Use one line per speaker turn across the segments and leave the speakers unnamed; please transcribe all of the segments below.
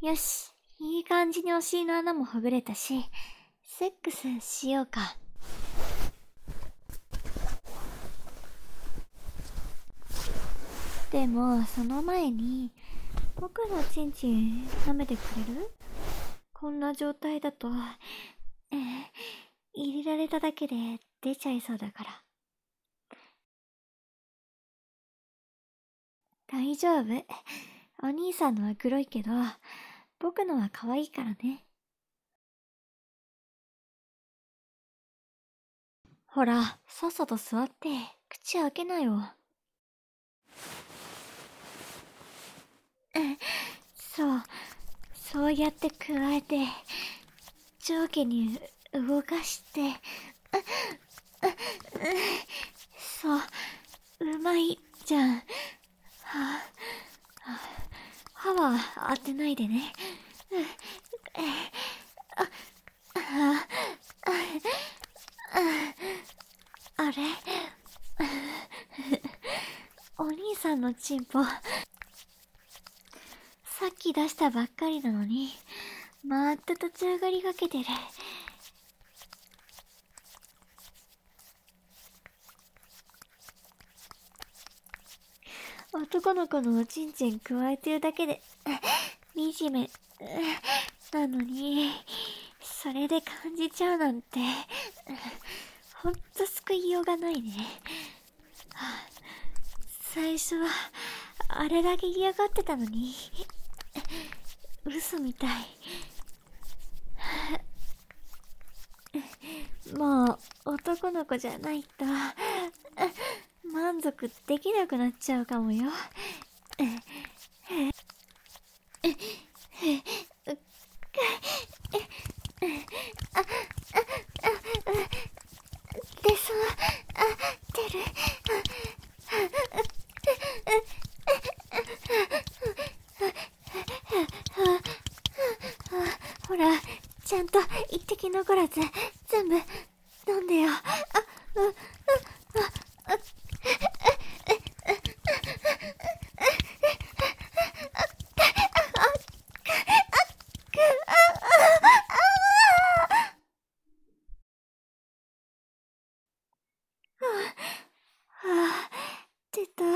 よし、いい感じにお尻の穴もほぐれたし、セックスしようか。でも、その前に、僕のチンチン舐めてくれる？こんな状態だと、入れられただけで出ちゃいそうだから。大丈夫。お兄さんのは黒いけど、僕のは可愛いからね。ほら、さっさと座って、口開けなよ。そうやって加えて、上下に動かして、そう、うまいじゃん。歯は当てないでね。あれお兄さんのチンポ、さっき出したばっかりなのに、また立ち上がりがけてる。男の子のおちんちん加えてるだけで、惨め、なのに、それで感じちゃうなんて、ほんと救いようがないね。最初は、あれだけ嫌がってたのに、嘘みたい。もう、男の子じゃないと、満足できなくなっちゃうかもよ。で、てる。ほら、ちゃんと一滴残らず、全部、飲んでよ。出た。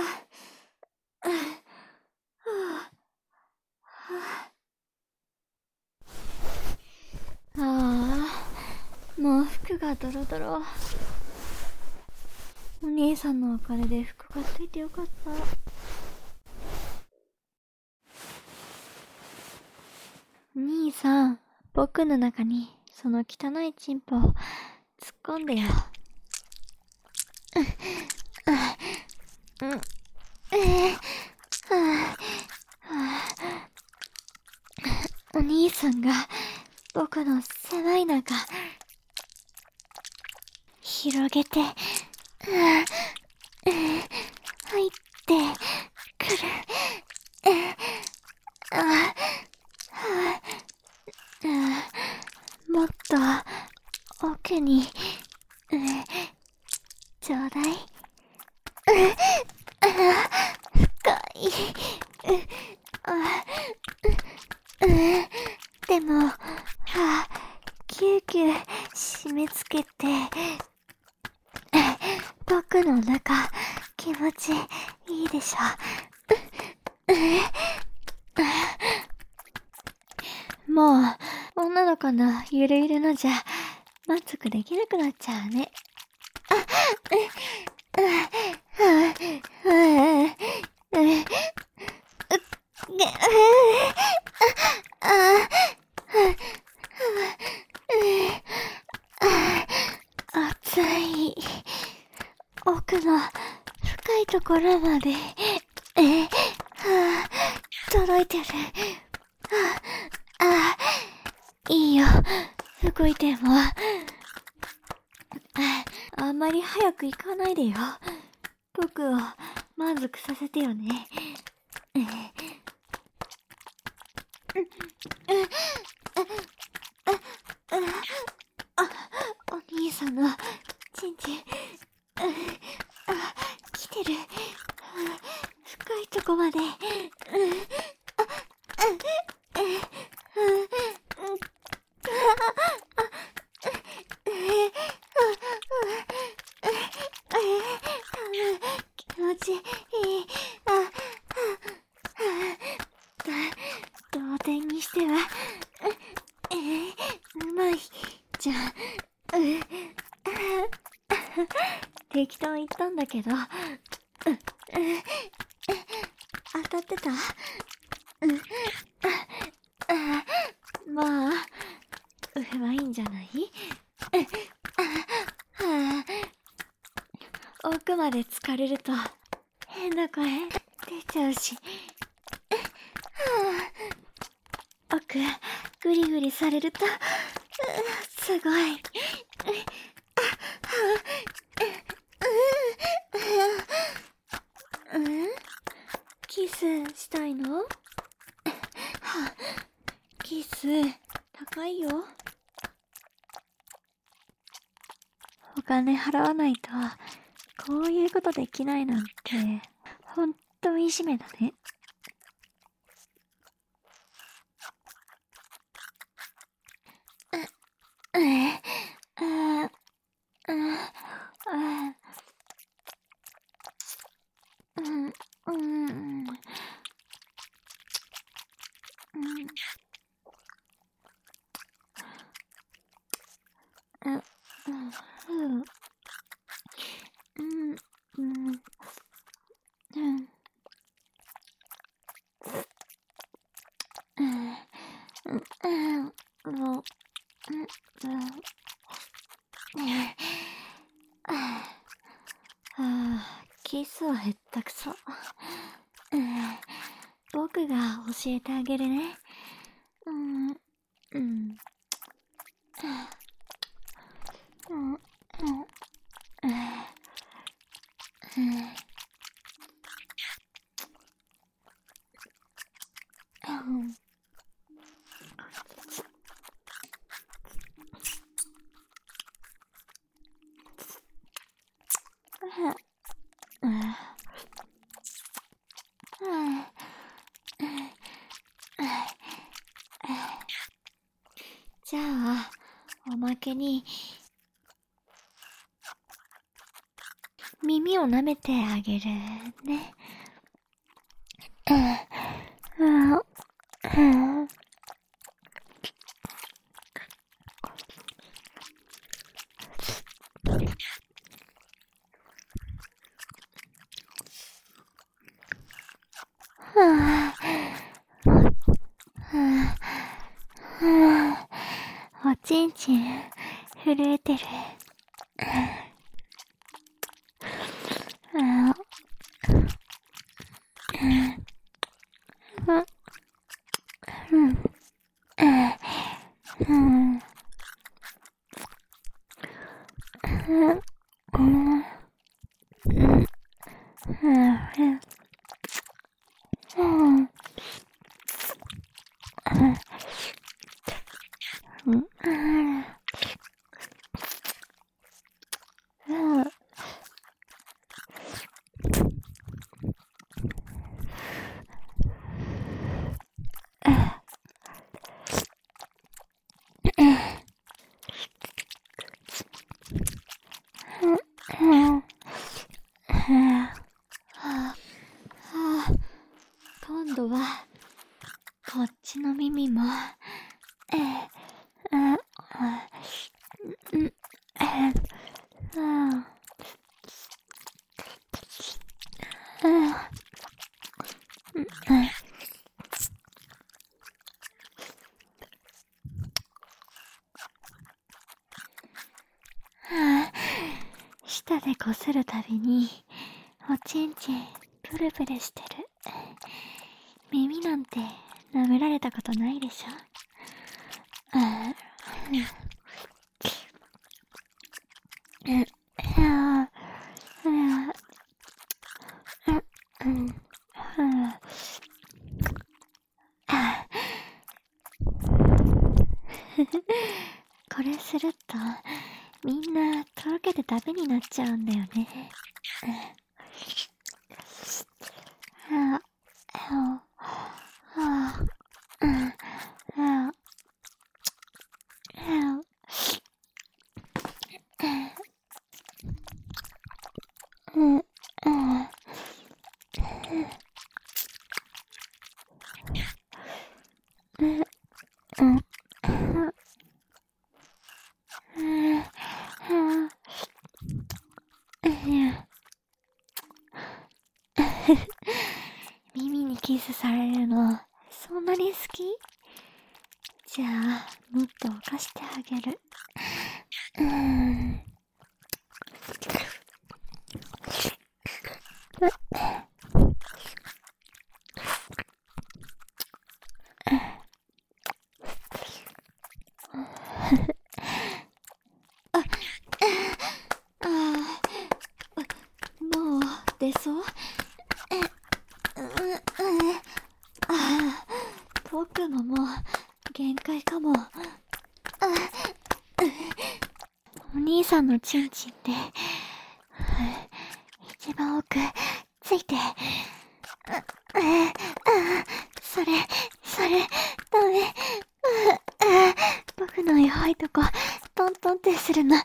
もう服がドロドロ。お兄さんのお金で服買っといてよかった。お兄さん、僕の中にその汚いチンポを突っ込んでよ。お兄さんが僕の狭い中広げて入ってくる。もっと奥にちょうだい。深い。でも、ぎゅうぎゅう締め付けて、僕の中、気持ちいいでしょ。もう、女の子のゆるゆるのじゃ、満足できなくなっちゃうね。熱い。奥の深いところまで、届いてる。いいよ。動いても。あんまり早く行かないでよ。僕を満足させてよね。お兄さんのチンチン、来てる。深いとこまで。 適当言ったんだけど、当たってた？まあ、うまいんじゃない？奥まで疲れると変な声出ちゃうし、奥グリグリされるとすごいキスしたいの？キス高いよ。お金払わないとこういうことできないなんてほんと惨めだね。キスはへったくそ。僕が教えてあげるね。じゃあ、おまけに耳を舐めてあげるね。おちんちん震えてる。今度はこっちの耳も舌でこするたびにおちんちんプルプルしてる。耳なんて舐められたことないでしょ。これするとみんなとろけてダメになっちゃうんだよね。 キスされるのそんなに好き？じゃあもっと犯してあげる。もう出そう？僕ももう限界かも。お兄さんのチンチンで一番奥ついて、それダメ。僕の弱いとこトントンってするの。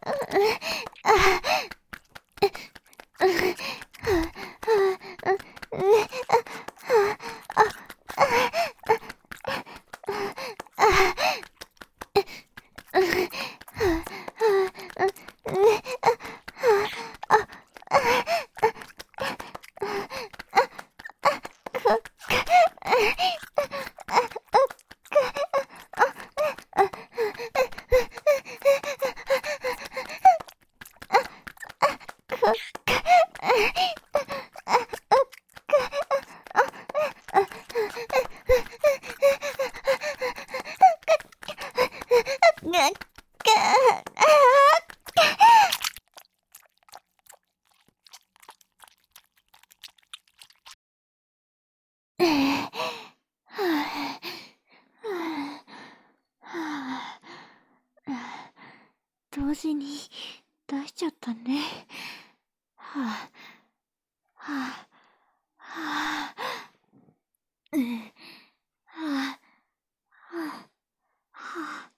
同時に出しちゃったね。はあ、はあ、はあ、はあ、はあ。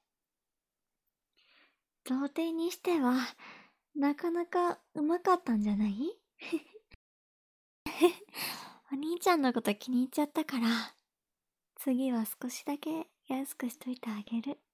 童貞にしては、なかなかうまかったんじゃない？お兄ちゃんのこと気に入っちゃったから、次は少しだけ安くしといてあげる。